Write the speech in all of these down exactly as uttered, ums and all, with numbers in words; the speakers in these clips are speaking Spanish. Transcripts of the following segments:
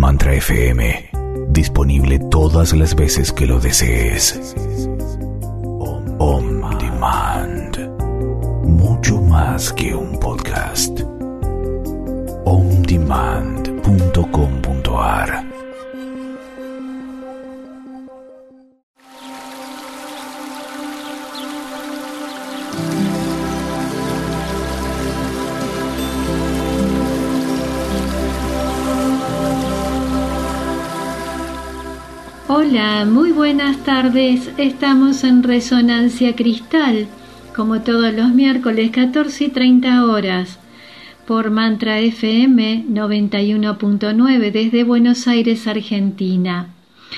Mantra F M, disponible todas las veces que lo desees. On Demand, mucho más que un podcast. on demand punto com punto a r. Hola, muy buenas tardes. Estamos en Resonancia Cristal, como todos los miércoles, catorce y treinta horas, por Mantra F M noventa y uno punto nueve desde Buenos Aires, Argentina.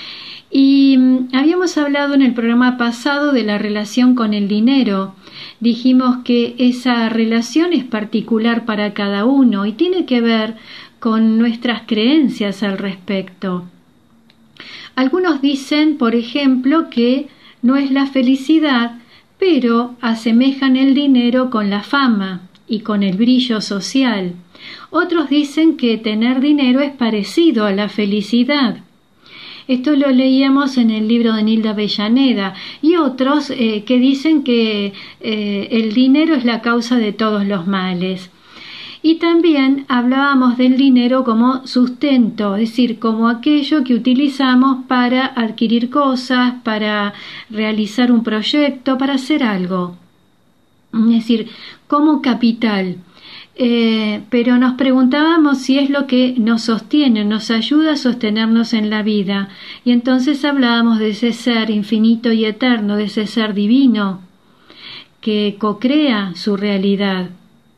Y habíamos hablado en el programa pasado de la relación con el dinero. Dijimos que esa relación es particular para cada uno y tiene que ver con nuestras creencias al respecto. Algunos dicen, por ejemplo, que no es la felicidad, pero asemejan el dinero con la fama y con el brillo social. Otros dicen que tener dinero es parecido a la felicidad. Esto lo leíamos en el libro de Nilda Avellaneda. Y otros eh, que dicen que eh, el dinero es la causa de todos los males. Y también hablábamos del dinero como sustento, es decir, como aquello que utilizamos para adquirir cosas, para realizar un proyecto, para hacer algo. Es decir, como capital. Eh, pero nos preguntábamos si es lo que nos sostiene, nos ayuda a sostenernos en la vida. Y entonces hablábamos de ese ser infinito y eterno, de ese ser divino que co-crea su realidad.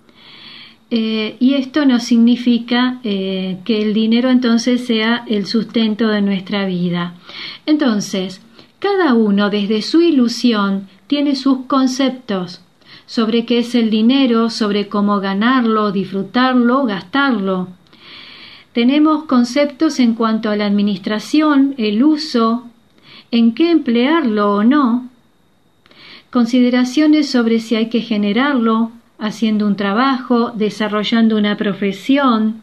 Eh, y esto no significa eh, que el dinero entonces sea el sustento de nuestra vida. Entonces, cada uno desde su ilusión tiene sus conceptos sobre qué es el dinero, sobre cómo ganarlo, disfrutarlo, gastarlo. Tenemos conceptos en cuanto a la administración, el uso, en qué emplearlo o no, consideraciones sobre si hay que generarlo, haciendo un trabajo, desarrollando una profesión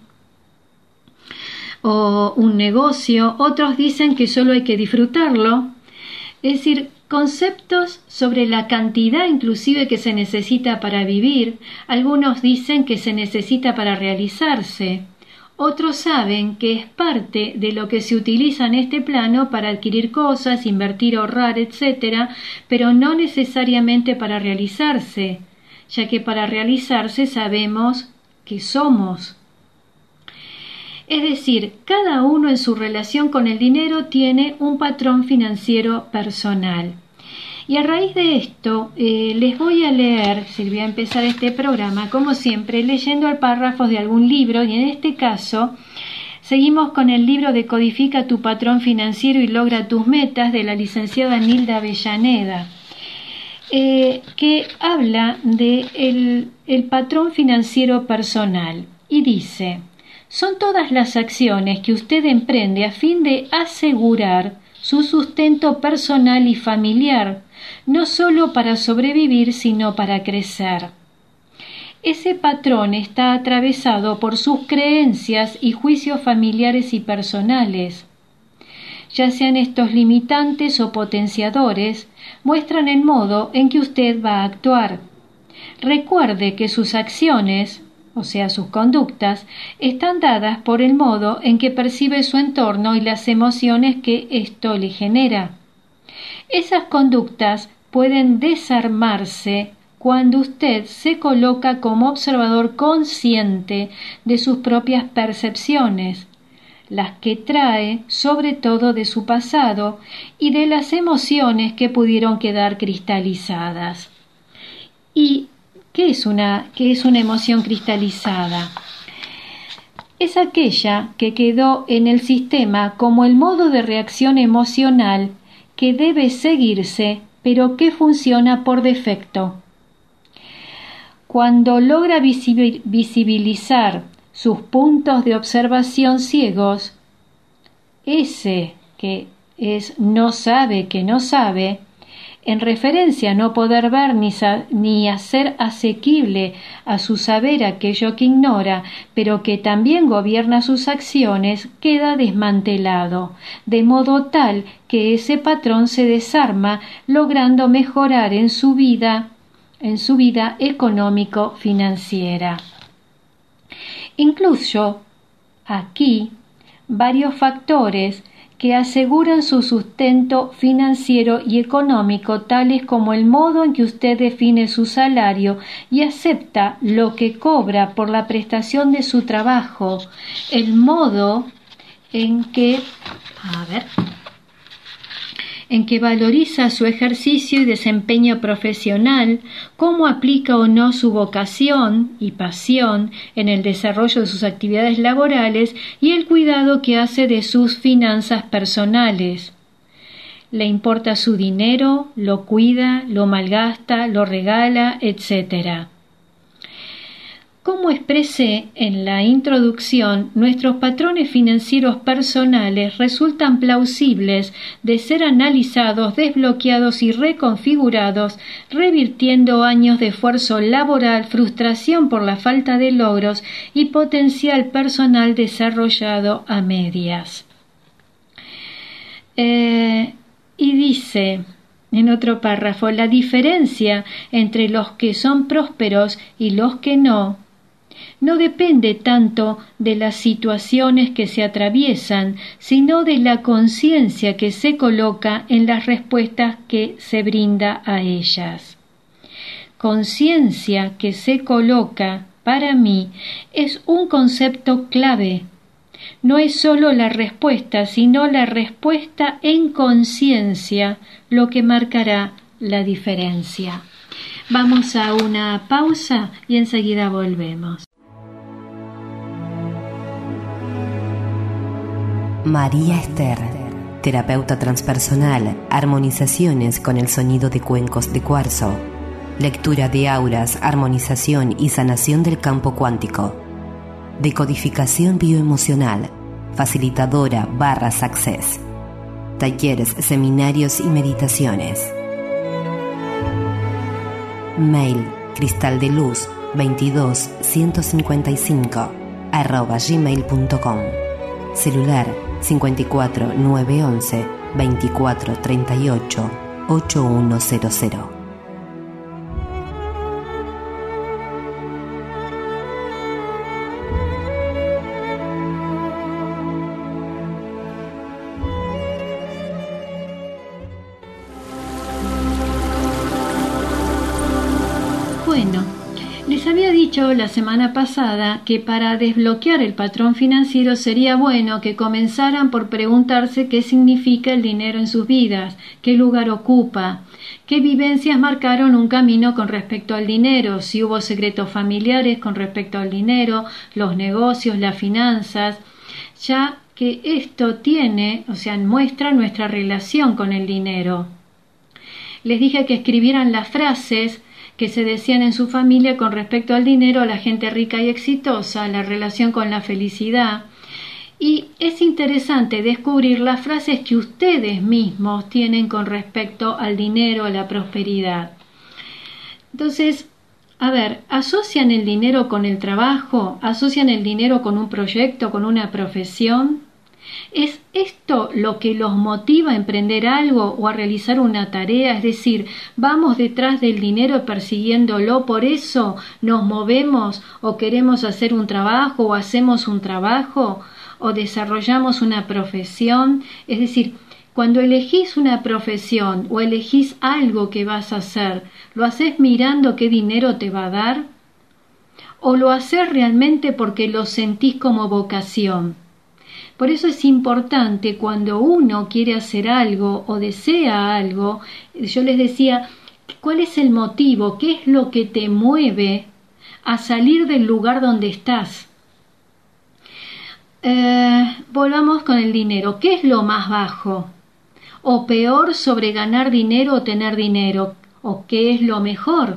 o un negocio. Otros dicen que solo hay que disfrutarlo. Es decir, conceptos sobre la cantidad inclusive que se necesita para vivir. Algunos dicen que se necesita para realizarse. Otros saben que es parte de lo que se utiliza en este plano para adquirir cosas, invertir, ahorrar, etcétera, pero no necesariamente para realizarse, ya que para realizarse sabemos que somos. Es decir, cada uno en su relación con el dinero tiene un patrón financiero personal. Y a raíz de esto, eh, les voy a leer, si voy a empezar este programa, como siempre, leyendo párrafos de algún libro, y en este caso, seguimos con el libro de Codifica tu patrón financiero y logra tus metas, de la licenciada Nilda Avellaneda. Eh, que habla de el, el patrón financiero personal y dice: son todas las acciones que usted emprende a fin de asegurar su sustento personal y familiar, no solo para sobrevivir, sino para crecer. Ese patrón está atravesado por sus creencias y juicios familiares y personales. Ya sean estos limitantes o potenciadores, muestran el modo en que usted va a actuar. Recuerde que sus acciones, o sea, sus conductas, están dadas por el modo en que percibe su entorno y las emociones que esto le genera. Esas conductas pueden desarmarse cuando usted se coloca como observador consciente de sus propias percepciones, las que trae sobre todo de su pasado y de las emociones que pudieron quedar cristalizadas. ¿Y qué es una, qué es una emoción cristalizada? Es aquella que quedó en el sistema como el modo de reacción emocional que debe seguirse, pero que funciona por defecto. Cuando logra visibilizar sus puntos de observación ciegos, ese que es no sabe que no sabe, en referencia a no poder ver ni, ni hacer asequible a su saber aquello que ignora, pero que también gobierna sus acciones, queda desmantelado, de modo tal que ese patrón se desarma, logrando mejorar en su vida, en su vida económico-financiera. Incluyo aquí varios factores que aseguran su sustento financiero y económico, tales como el modo en que usted define su salario y acepta lo que cobra por la prestación de su trabajo, el modo en que, a ver, en que valoriza su ejercicio y desempeño profesional, cómo aplica o no su vocación y pasión en el desarrollo de sus actividades laborales y el cuidado que hace de sus finanzas personales. Le importa su dinero, lo cuida, lo malgasta, lo regala, etcétera. Como expresé en la introducción, nuestros patrones financieros personales resultan plausibles de ser analizados, desbloqueados y reconfigurados, revirtiendo años de esfuerzo laboral, frustración por la falta de logros y potencial personal desarrollado a medias. Eh, y dice en otro párrafo, la diferencia entre los que son prósperos y los que no, no depende tanto de las situaciones que se atraviesan, sino de la conciencia que se coloca en las respuestas que se brinda a ellas. Conciencia que se coloca, para mí, es un concepto clave. No es sólo la respuesta, sino la respuesta en conciencia lo que marcará la diferencia. Vamos a una pausa y enseguida volvemos. María Esther, terapeuta transpersonal, armonizaciones con el sonido de cuencos de cuarzo, lectura de auras, armonización y sanación del campo cuántico, decodificación bioemocional, facilitadora barras access, talleres, seminarios y meditaciones. Mail cristaldeluz veintidós ciento cincuenta y cinco arroba gmail punto com. Celular cincuenta y cuatro nueve once veinticuatro treinta y ocho ochenta y uno. Bueno, les había dicho la semana pasada que para desbloquear el patrón financiero sería bueno que comenzaran por preguntarse qué significa el dinero en sus vidas, qué lugar ocupa, qué vivencias marcaron un camino con respecto al dinero, si hubo secretos familiares con respecto al dinero, los negocios, las finanzas, ya que esto tiene, o sea, muestra nuestra relación con el dinero. Les dije que escribieran las frases que se decían en su familia con respecto al dinero, a la gente rica y exitosa, la relación con la felicidad. Y es interesante descubrir las frases que ustedes mismos tienen con respecto al dinero, a la prosperidad. Entonces, a ver, ¿asocian el dinero con el trabajo? ¿Asocian el dinero con un proyecto, con una profesión? ¿Es esto lo que los motiva a emprender algo o a realizar una tarea? Es decir, ¿vamos detrás del dinero persiguiéndolo, por eso nos movemos o queremos hacer un trabajo o hacemos un trabajo o desarrollamos una profesión? Es decir, cuando elegís una profesión o elegís algo que vas a hacer, ¿lo haces mirando qué dinero te va a dar? ¿O lo haces realmente porque lo sentís como vocación? Por eso es importante cuando uno quiere hacer algo o desea algo, yo les decía, ¿cuál es el motivo? ¿Qué es lo que te mueve a salir del lugar donde estás? Eh, volvamos con el dinero. ¿Qué es lo más bajo? O peor sobre ganar dinero o tener dinero. ¿O qué es lo mejor?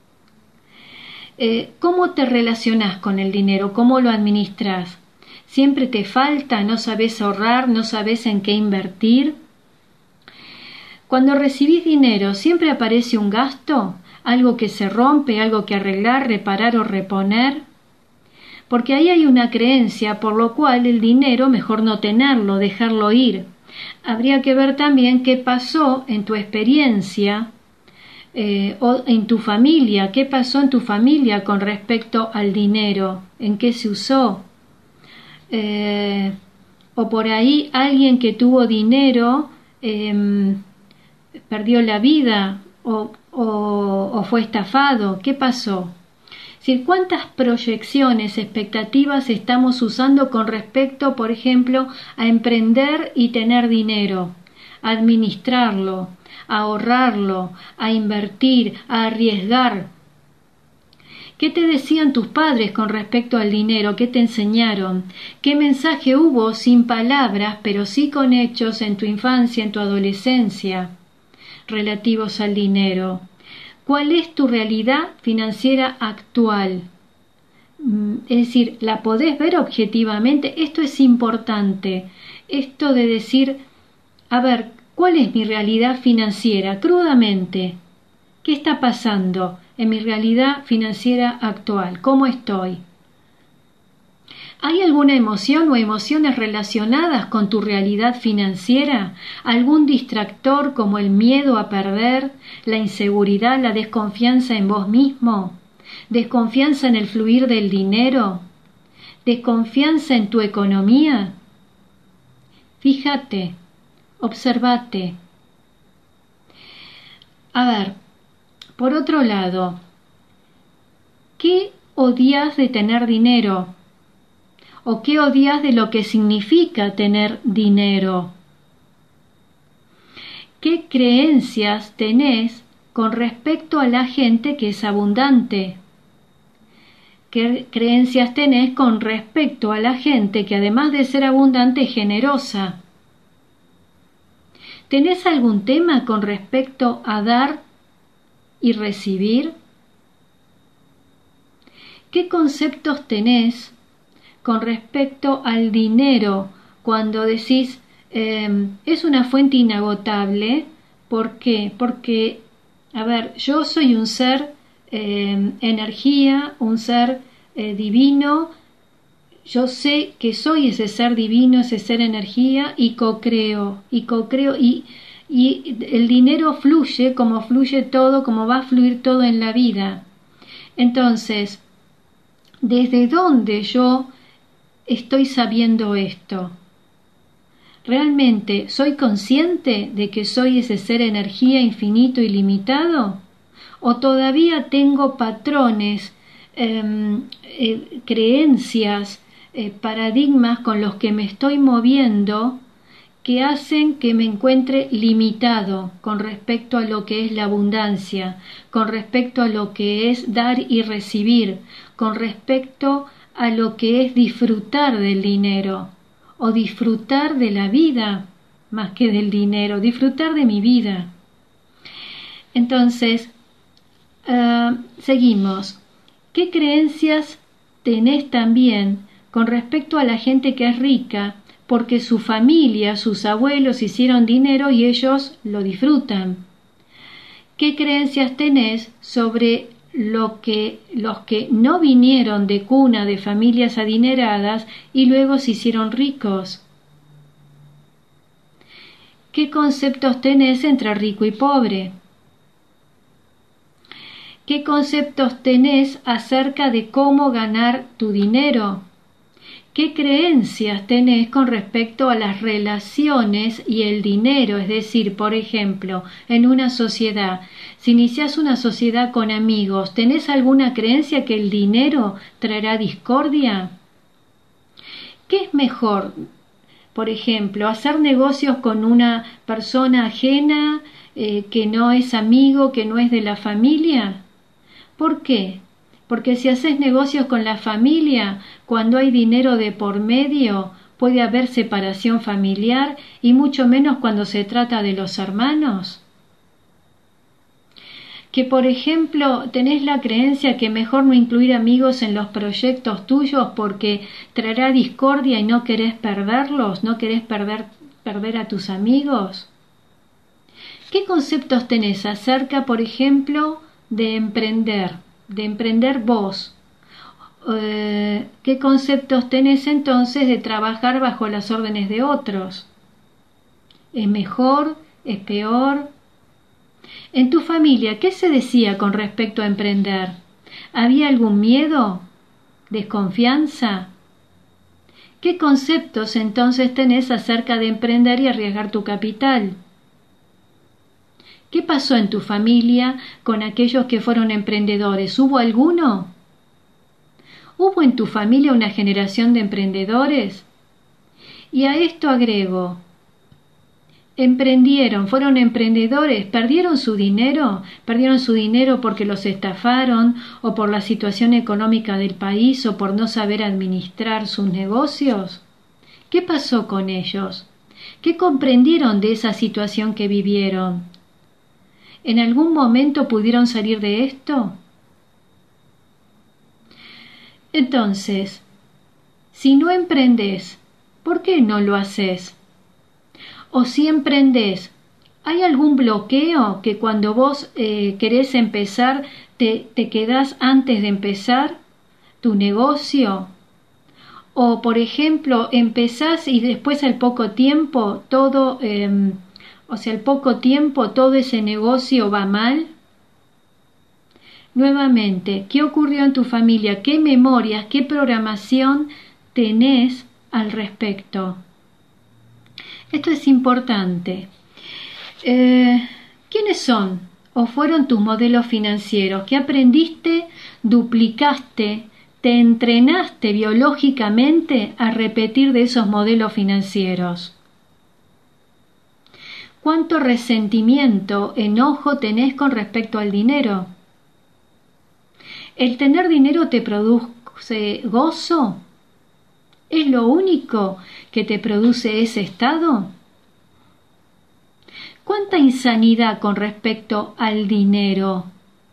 Eh, ¿Cómo te relacionas con el dinero? ¿Cómo lo administras? ¿Siempre te falta? ¿No sabes ahorrar? ¿No sabes en qué invertir? Cuando recibís dinero, ¿siempre aparece un gasto? ¿Algo que se rompe, algo que arreglar, reparar o reponer? Porque ahí hay una creencia por lo cual el dinero mejor no tenerlo, dejarlo ir. Habría que ver también qué pasó en tu experiencia eh, o en tu familia, qué pasó en tu familia con respecto al dinero, en qué se usó. Eh, o por ahí alguien que tuvo dinero eh, perdió la vida o, o, o fue estafado. ¿Qué pasó? Es decir, ¿cuántas proyecciones, expectativas estamos usando con respecto, por ejemplo, a emprender y tener dinero, a administrarlo, a ahorrarlo, a invertir, a arriesgar? ¿Qué te decían tus padres con respecto al dinero? ¿Qué te enseñaron? ¿Qué mensaje hubo sin palabras, pero sí con hechos en tu infancia, en tu adolescencia, relativos al dinero? ¿Cuál es tu realidad financiera actual? Es decir, ¿la podés ver objetivamente? Esto es importante. Esto de decir, a ver, ¿cuál es mi realidad financiera? Crudamente, ¿qué está pasando en mi realidad financiera actual? ¿Cómo estoy? ¿Hay alguna emoción o emociones relacionadas con tu realidad financiera? ¿Algún distractor como el miedo a perder, la inseguridad, la desconfianza en vos mismo? ¿Desconfianza en el fluir del dinero? ¿Desconfianza en tu economía? Fíjate, observate. A ver, por otro lado, ¿qué odias de tener dinero? ¿O qué odias de lo que significa tener dinero? ¿Qué creencias tenés con respecto a la gente que es abundante? ¿Qué creencias tenés con respecto a la gente que además de ser abundante es generosa? ¿Tenés algún tema con respecto a dar y recibir? ¿Qué conceptos tenés con respecto al dinero cuando decís eh, es una fuente inagotable? ¿Por qué? Porque, a ver, yo soy un ser eh, energía, un ser eh, divino. Yo sé que soy ese ser divino, ese ser energía, y co-creo, y co-creo, y, y el dinero fluye como fluye todo, como va a fluir todo en la vida. Entonces, ¿desde dónde yo estoy sabiendo esto? ¿Realmente soy consciente de que soy ese ser energía infinito y limitado? ¿O todavía tengo patrones, eh, eh, creencias, eh, paradigmas con los que me estoy moviendo que hacen que me encuentre limitado con respecto a lo que es la abundancia, con respecto a lo que es dar y recibir, con respecto a lo que es disfrutar del dinero o disfrutar de la vida más que del dinero, disfrutar de mi vida? Entonces, uh, seguimos. ¿Qué creencias tenés también con respecto a la gente que es rica porque su familia, sus abuelos hicieron dinero y ellos lo disfrutan? ¿Qué creencias tenés sobre lo que los que no vinieron de cuna de familias adineradas y luego se hicieron ricos? ¿Qué conceptos tenés entre rico y pobre? ¿Qué conceptos tenés acerca de cómo ganar tu dinero? ¿Qué creencias tenés con respecto a las relaciones y el dinero? Es decir, por ejemplo, en una sociedad, si iniciás una sociedad con amigos, ¿tenés alguna creencia que el dinero traerá discordia? ¿Qué es mejor? Por ejemplo, hacer negocios con una persona ajena eh, que no es amigo, que no es de la familia. ¿Por qué? Porque si haces negocios con la familia, cuando hay dinero de por medio, puede haber separación familiar y mucho menos cuando se trata de los hermanos. Que, por ejemplo, tenés la creencia que mejor no incluir amigos en los proyectos tuyos porque traerá discordia y no querés perderlos, no querés perder, perder a tus amigos. ¿Qué conceptos tenés acerca, por ejemplo, de emprender, de emprender vos? Eh, ¿Qué conceptos tenés entonces de trabajar bajo las órdenes de otros? ¿Es mejor? ¿Es peor? En tu familia, ¿qué se decía con respecto a emprender? ¿Había algún miedo? ¿Desconfianza? ¿Qué conceptos entonces tenés acerca de emprender y arriesgar tu capital? ¿Qué pasó en tu familia con aquellos que fueron emprendedores? ¿Hubo alguno? ¿Hubo en tu familia una generación de emprendedores? Y a esto agrego, ¿emprendieron, fueron emprendedores, perdieron su dinero? ¿Perdieron su dinero porque los estafaron o por la situación económica del país o por no saber administrar sus negocios? ¿Qué pasó con ellos? ¿Qué comprendieron de esa situación que vivieron? ¿En algún momento pudieron salir de esto? Entonces, si no emprendés, ¿por qué no lo haces? O si emprendés, ¿hay algún bloqueo que cuando vos eh, querés empezar te, te quedás antes de empezar tu negocio? O, por ejemplo, empezás y después al poco tiempo todo, eh, o sea, al poco tiempo todo ese negocio va mal. Nuevamente, ¿qué ocurrió en tu familia? ¿Qué memorias, qué programación tenés al respecto? Esto es importante. Eh, ¿Quiénes son o fueron tus modelos financieros? ¿Qué aprendiste, duplicaste, te entrenaste biológicamente a repetir de esos modelos financieros? ¿Cuánto resentimiento, enojo tenés con respecto al dinero? ¿El tener dinero te produce gozo? ¿Es lo único que te produce ese estado? ¿Cuánta insanidad con respecto al dinero?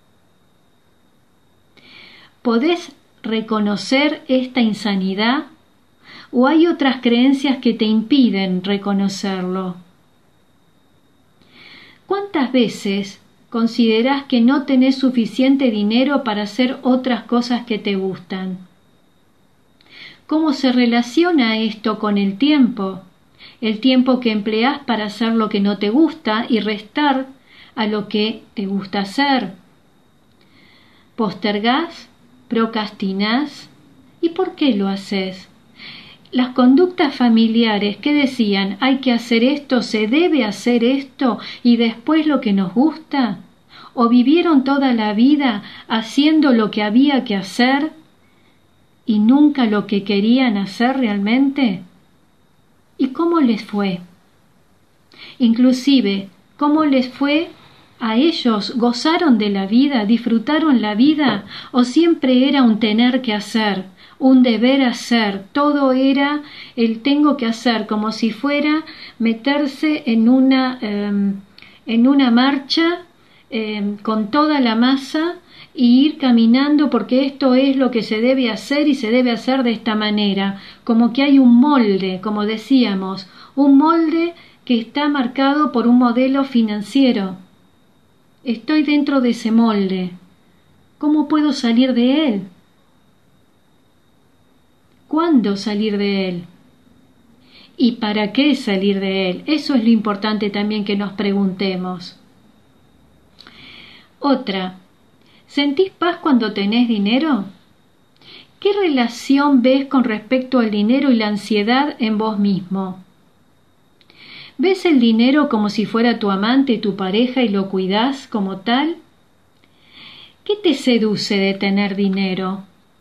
¿Podés reconocer esta insanidad? ¿O hay otras creencias que te impiden reconocerlo? ¿Cuántas veces considerás que no tenés suficiente dinero para hacer otras cosas que te gustan? ¿Cómo se relaciona esto con el tiempo? El tiempo que empleás para hacer lo que no te gusta y restar a lo que te gusta hacer. ¿Postergás? ¿Procrastinás? ¿Y por qué lo haces? Las conductas familiares que decían hay que hacer esto, se debe hacer esto y después lo que nos gusta, o vivieron toda la vida haciendo lo que había que hacer y nunca lo que querían hacer realmente. ¿Y cómo les fue? Inclusive, ¿cómo les fue a ellos? ¿Gozaron de la vida? ¿Disfrutaron la vida? ¿O siempre era un tener que hacer? Un deber hacer, todo era el tengo que hacer, como si fuera meterse en una, eh, en una marcha eh, con toda la masa y ir caminando porque esto es lo que se debe hacer y se debe hacer de esta manera, como que hay un molde, como decíamos, un molde que está marcado por un modelo financiero. Estoy dentro de ese molde. ¿Cómo puedo salir de él? ¿Cuándo salir de él? ¿Y para qué salir de él? Eso es lo importante también que nos preguntemos. Otra, ¿sentís paz cuando tenés dinero? ¿Qué relación ves con respecto al dinero y la ansiedad en vos mismo? ¿Ves el dinero como si fuera tu amante, tu pareja y lo cuidás como tal? ¿Qué te seduce de tener dinero?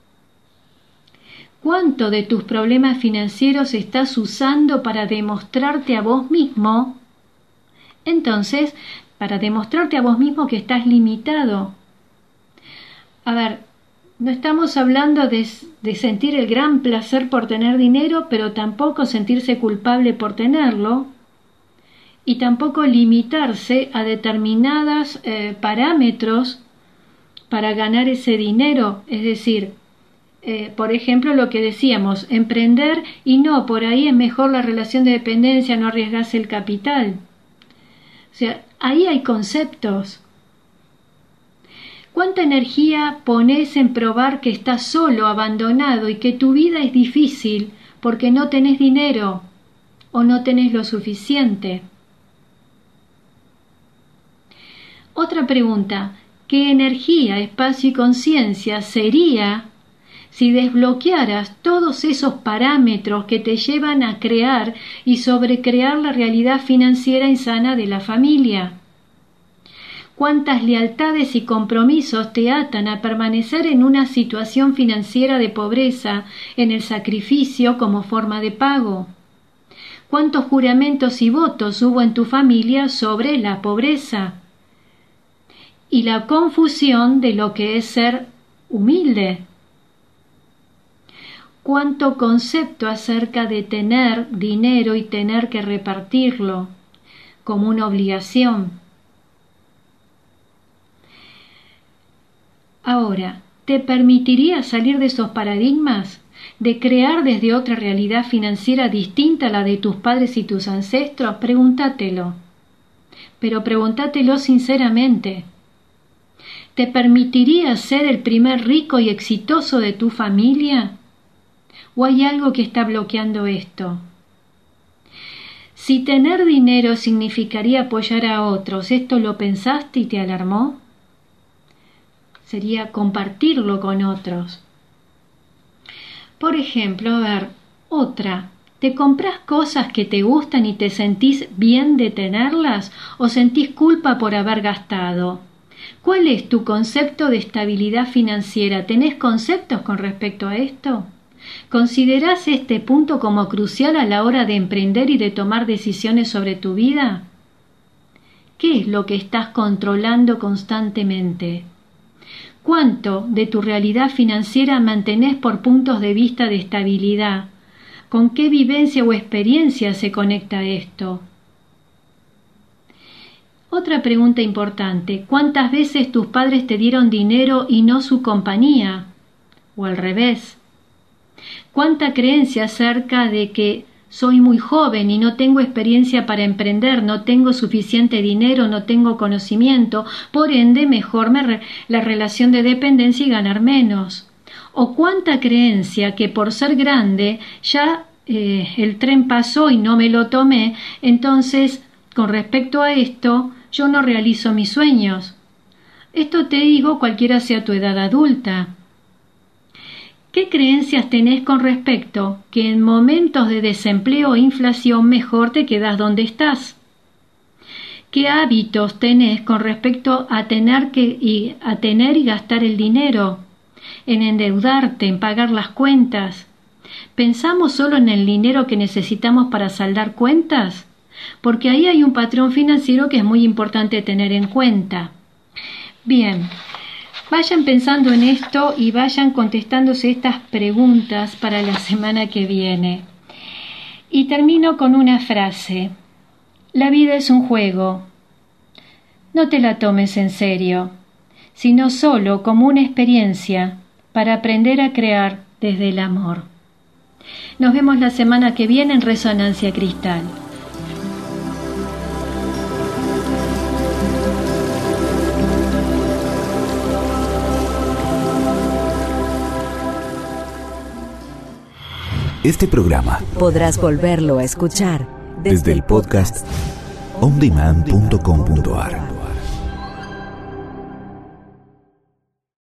¿Cuánto de tus problemas financieros estás usando para demostrarte a vos mismo? Entonces, para demostrarte a vos mismo que estás limitado. A ver, no estamos hablando de, de sentir el gran placer por tener dinero, pero tampoco sentirse culpable por tenerlo, y tampoco limitarse a determinados eh, parámetros para ganar ese dinero, es decir, Eh, por ejemplo, lo que decíamos, emprender y no, por ahí es mejor la relación de dependencia, no arriesgarse el capital. sea, ahí hay conceptos. ¿Cuánta energía pones en probar que estás solo, abandonado y que tu vida es difícil porque no tenés dinero o no tenés lo suficiente? Otra pregunta, ¿qué energía, espacio y conciencia sería si desbloquearas todos esos parámetros que te llevan a crear y sobrecrear la realidad financiera insana de la familia? ¿Cuántas lealtades y compromisos te atan a permanecer en una situación financiera de pobreza, en el sacrificio como forma de pago? ¿Cuántos juramentos y votos hubo en tu familia sobre la pobreza? Y la confusión de lo que es ser humilde. ¿Cuánto concepto acerca de tener dinero y tener que repartirlo como una obligación? Ahora, ¿te permitiría salir de esos paradigmas? ¿De crear desde otra realidad financiera distinta a la de tus padres y tus ancestros? Pregúntatelo. Pero pregúntatelo sinceramente. ¿Te permitiría ser el primer rico y exitoso de tu familia? ¿O hay algo que está bloqueando esto? Si tener dinero significaría apoyar a otros, ¿esto lo pensaste y te alarmó? Sería compartirlo con otros. Por ejemplo, a ver, otra. ¿Te compras cosas que te gustan y te sentís bien de tenerlas o sentís culpa por haber gastado? ¿Cuál es tu concepto de estabilidad financiera? ¿Tenés conceptos con respecto a esto? ¿Considerás este punto como crucial a la hora de emprender y de tomar decisiones sobre tu vida? ¿Qué es lo que estás controlando constantemente? ¿Cuánto de tu realidad financiera mantenés por puntos de vista de estabilidad? ¿Con qué vivencia o experiencia se conecta esto? Otra pregunta importante, ¿cuántas veces tus padres te dieron dinero y no su compañía? O al revés. ¿Cuánta creencia acerca de que soy muy joven y no tengo experiencia para emprender, no tengo suficiente dinero, no tengo conocimiento, por ende mejor me re- la relación de dependencia y ganar menos? ¿O cuánta creencia que por ser grande ya eh, el tren pasó y no me lo tomé, entonces con respecto a esto yo no realizo mis sueños? Esto te digo cualquiera sea tu edad adulta. ¿Qué creencias tenés con respecto que en momentos de desempleo o inflación mejor te quedás donde estás? ¿Qué hábitos tenés con respecto a tener que y a tener y gastar el dinero, en endeudarte, en pagar las cuentas? ¿Pensamos solo en el dinero que necesitamos para saldar cuentas? Porque ahí hay un patrón financiero que es muy importante tener en cuenta. Bien. Vayan pensando en esto y vayan contestándose estas preguntas para la semana que viene. Y termino con una frase. La vida es un juego. No te la tomes en serio, sino solo como una experiencia para aprender a crear desde el amor. Nos vemos la semana que viene en Resonancia Cristal. Este programa podrás volverlo a escuchar desde el podcast on demand punto com punto a r.